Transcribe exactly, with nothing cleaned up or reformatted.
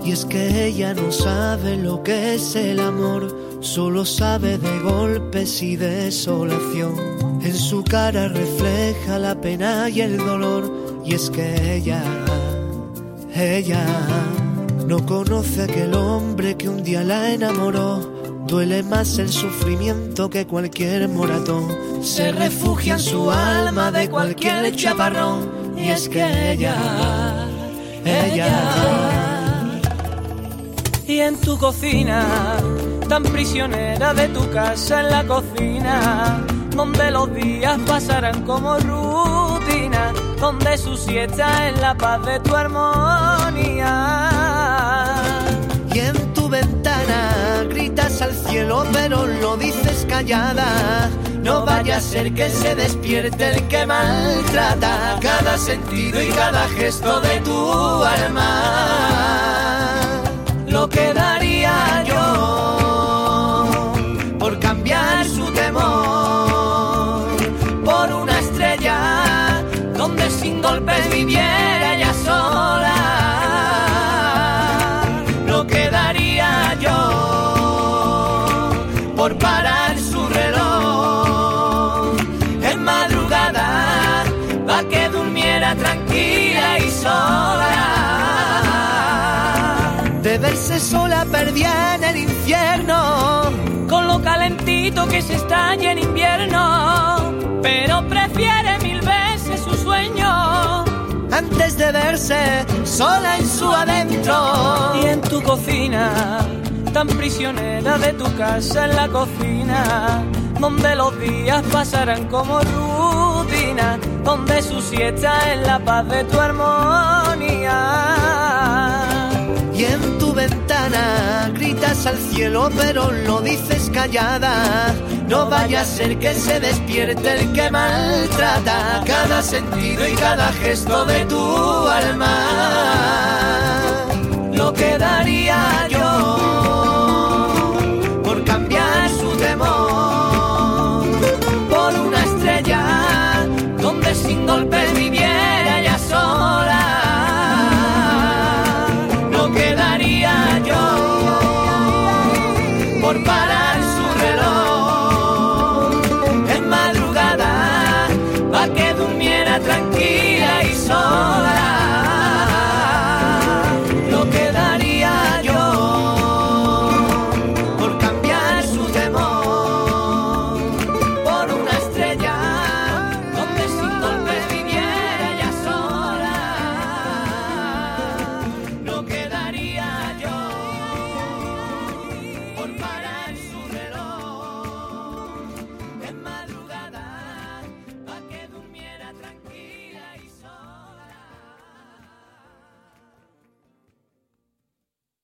Y es que ella no sabe lo que es el amor, solo sabe de golpes y desolación. En su cara refleja la pena y el dolor. Y es que ella, ella no conoce a aquel hombre que un día la enamoró. Duele más el sufrimiento que cualquier moratón. Se refugia en su alma de cualquier chaparrón. Y es que ella, ella. Y en tu cocina, tan prisionera de tu casa en la cocina, donde los días pasarán como rutina, donde su siesta es la paz de tu armonía. Y en tu ventana gritas al cielo pero lo dices callada. No vaya a ser que se despierte el que maltrata cada sentido y cada gesto de tu alma. Lo que daría yo por cambiar su temor por una estrella donde sin golpes viviera ella sola. Lo que daría yo por parar su reloj en madrugada pa' que durmiera tranquila y sola. De verse sola perdida en el infierno, con lo calentito que se estalla en invierno, pero prefiere mil veces su sueño antes de verse sola en su adentro. Y en tu cocina, tan prisionera de tu casa en la cocina, donde los días pasarán como rutina, donde su siesta es la paz de tu armonía. Y en tu ventana gritas al cielo pero lo dices callada. No vaya a ser que se despierte el que maltrata cada sentido y cada gesto de tu alma.